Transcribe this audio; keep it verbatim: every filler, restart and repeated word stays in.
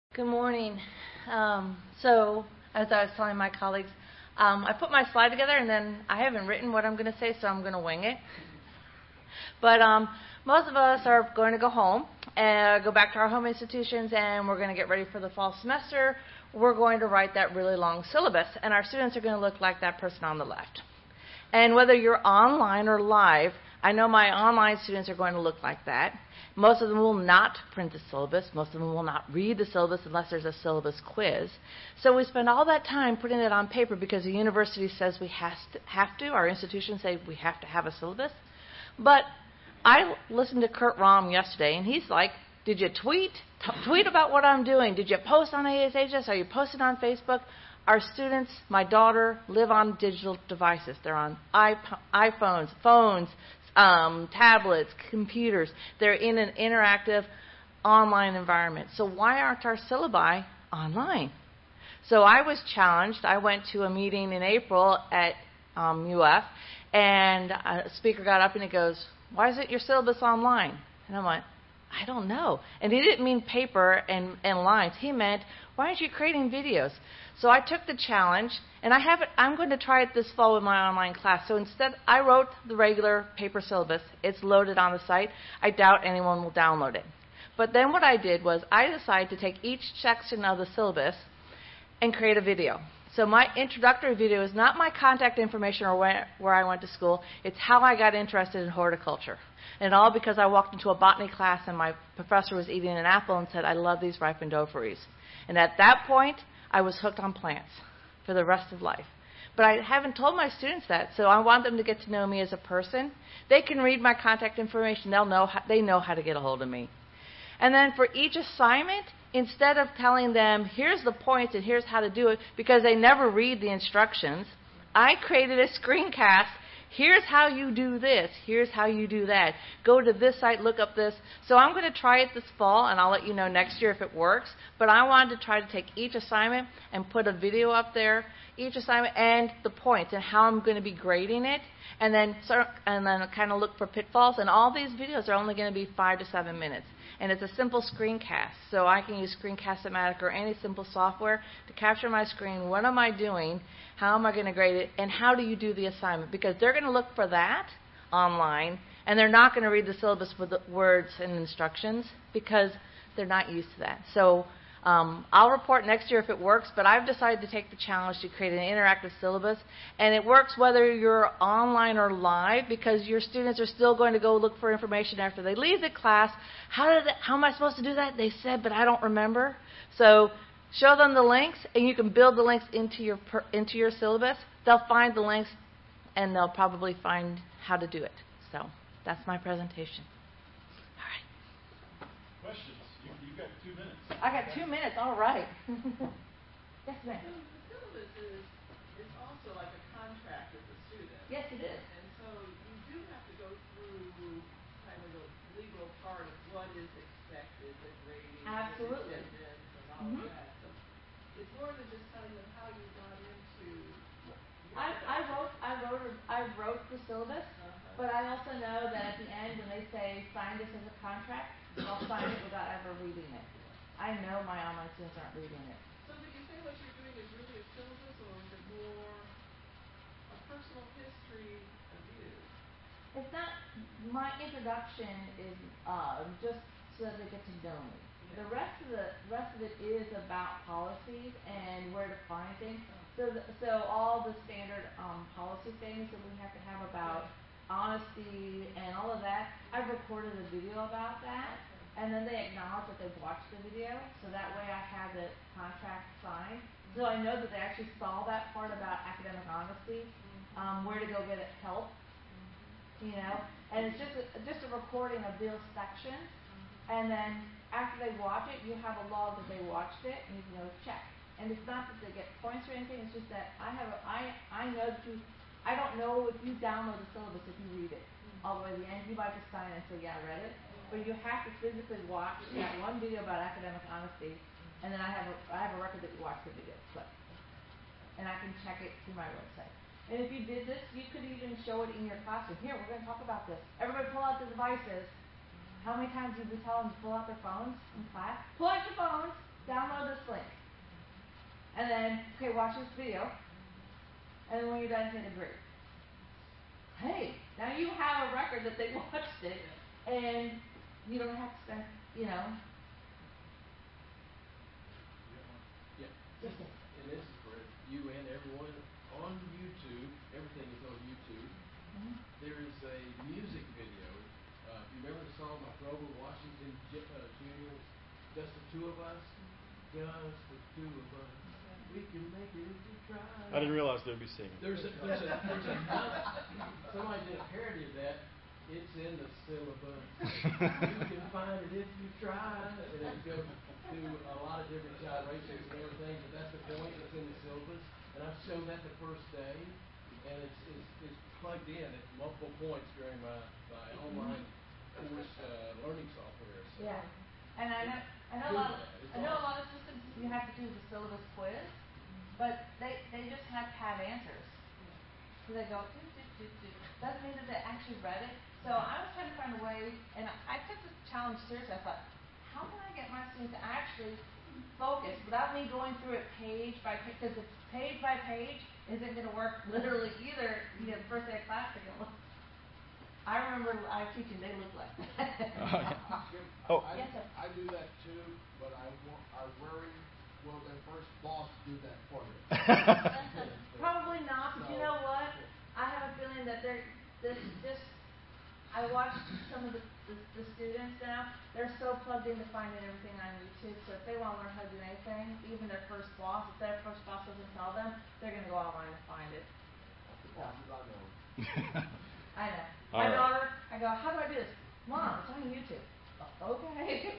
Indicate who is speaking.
Speaker 1: Good morning. Um, so, as I was telling my colleagues, um, I put my slide together and then I haven't written what I'm going to say, so I'm going to wing it. But um, most of us are going to go home and go back to our home institutions, and we're going to get ready for the fall semester. We're going to write that really long syllabus, and our students are going to look like that person on the left. And whether you're online or live, I know my online students are going to look like that. Most of them will not print the syllabus. Most of them will not read the syllabus unless there's a syllabus quiz. So we spend all that time putting it on paper because the university says we has to, have to. Our institutions say we have to have a syllabus. But I listened to Kurt Rahm yesterday, and he's like, did you tweet? T- tweet about what I'm doing. Did you post on A S H S? Are you posting on Facebook? Our students, my daughter, live on digital devices. They're on iP- iPhones, phones, um, tablets, computers. They're in an interactive online environment. So why aren't our syllabi online? So I was challenged. I went to a meeting in April at um, U F, and a speaker got up and he goes, why isn't your syllabus online? And I'm like, I don't know. And he didn't mean paper and, and lines. He meant, why aren't you creating videos? So I took the challenge, and I have it, I'm going to try it this fall with my online class. So instead, I wrote the regular paper syllabus. It's loaded on the site. I doubt anyone will download it. But then what I did was I decided to take each section of the syllabus and create a video. So my introductory video is not my contact information or where, where I went to school. It's how I got interested in horticulture. And all because I walked into a botany class and my professor was eating an apple and said, I love these ripened ovaries. And at that point, I was hooked on plants for the rest of life. But I haven't told my students that, so I want them to get to know me as a person. They can read my contact information. They'll know how, they know how to get a hold of me. And then for each assignment, instead of telling them, here's the points and here's how to do it, because they never read the instructions, I created a screencast. Here's how you do this. Here's how you do that. Go to this site, look up this. So I'm going to try it this fall, and I'll let you know next year if it works. But I wanted to try to take each assignment and put a video up there, each assignment, and the points, and how I'm going to be grading it, and then start, and then kind of look for pitfalls. And all these videos are only going to be five to seven minutes. And it's a simple screencast. So I can use Screencast-O-Matic or any simple software to capture my screen. What am I doing? How am I going to grade it? And how do you do the assignment? Because they're going to look for that online, and they're not going to read the syllabus with the words and instructions because they're not used to that. So um, I'll report next year if it works, but I've decided to take the challenge to create an interactive syllabus. And it works whether you're online or live because your students are still going to go look for information after they leave the class. How, did it, how am I supposed to do that? They said, but I don't remember. So show them the links, and you can build the links into your per, into your syllabus. They'll find the links, and they'll probably find how to do it. So that's my presentation. All right.
Speaker 2: Questions? You, you've got two minutes.
Speaker 1: I got two minutes. All right. Yes, ma'am.
Speaker 3: So the syllabus is, is also like a contract with the student.
Speaker 1: Yes, it is.
Speaker 3: And so you do have to go through kind of the legal part of what is expected, the grading,
Speaker 1: Absolutely.
Speaker 3: the attendance, and all
Speaker 1: Mm-hmm.
Speaker 3: of that. So it's more than just telling them how you got into.
Speaker 1: I, I wrote I wrote I wrote the syllabus,
Speaker 3: Uh-huh.
Speaker 1: but I also know that at the end when they say sign this as a contract, I'll sign it without ever reading it. I know my online students aren't reading it.
Speaker 3: So do you say what you're doing is really a syllabus, or is it more a personal history of you?
Speaker 1: It's not my introduction is uh, just so that they get to know me. The rest of the rest of it is about policies and where to find things. So the, so all the standard um, policy things that we have to have about honesty and all of that, I've recorded a video about that. And then they acknowledge that they've watched the video, so that way I have the contract signed. So I know that they actually saw that part about academic honesty, um, where to go get help, you know. And it's just a, just a recording of those sections. And then after they watch it, you have a log that they watched it, and you can go check. And it's not that they get points or anything. It's just that I have a, I I know that you. I don't know if you download the syllabus if you read it all the way to the end. You might just sign it and say, yeah, I read it. But you have to physically watch that one video about academic honesty, and then I have a, I have a record that you watched the video clip. And I can check it through my website. And if you did this, you could even show it in your classroom. Here, we're going to talk about this. Everybody pull out the devices. How many times did we tell them to pull out their phones in class? Pull out your phones, download then, okay, watch this video. And then when you're done, hit agree. Hey, now you have a record that they watched it, and you don't have to spend, you know.
Speaker 4: Yeah.
Speaker 1: Yes, sir.
Speaker 4: And this is for you and everyone on YouTube. Everything is on YouTube.
Speaker 1: Mm-hmm.
Speaker 4: There is a music video. Uh, if you remember the song by Grover Washington J- uh, Junior, Just the Two of Us? Just the Two of Us. We can make it if we try.
Speaker 2: I didn't realize they'd be singing.
Speaker 4: There's a, there's a, there's a, somebody did a parody of that. It's in the syllabus. You can find it if you try. And it goes through a lot of different gyrations and everything, but that's the point. It's in the syllabus. And I've shown that the first day, and it's, it's, it's plugged in at multiple points during my, my online course uh, learning software. So.
Speaker 1: Yeah. And I know, I know a lot of, I know a lot of systems you have to do the syllabus quiz, but they, they just have to have answers. So they go, do, do, do, do. Doesn't mean that they actually read it. So I was trying to find a way, and I took this challenge seriously. I thought, how can I get my students to actually focus without me going through it page by page? Because it's page by page isn't going to work literally either. You know, the first day of class, they're going to look. I remember I was teaching, they look like that.
Speaker 2: Oh.
Speaker 5: I,
Speaker 1: Yes, sir.
Speaker 5: I do that too, but I, wa- I worry, will their first boss do that for me?
Speaker 1: Probably not, but you know what? I have a feeling that they're this just. I watched some of the, the the students now. They're so plugged into finding everything on YouTube. So if they want to learn how to do anything, even their first boss, if their first boss doesn't tell them, they're going to go online and find it.
Speaker 5: That's the bosses I know.
Speaker 1: I know.
Speaker 2: All
Speaker 1: My
Speaker 2: right.
Speaker 1: daughter, I go, how do I do this? Mom, it's on YouTube. Okay.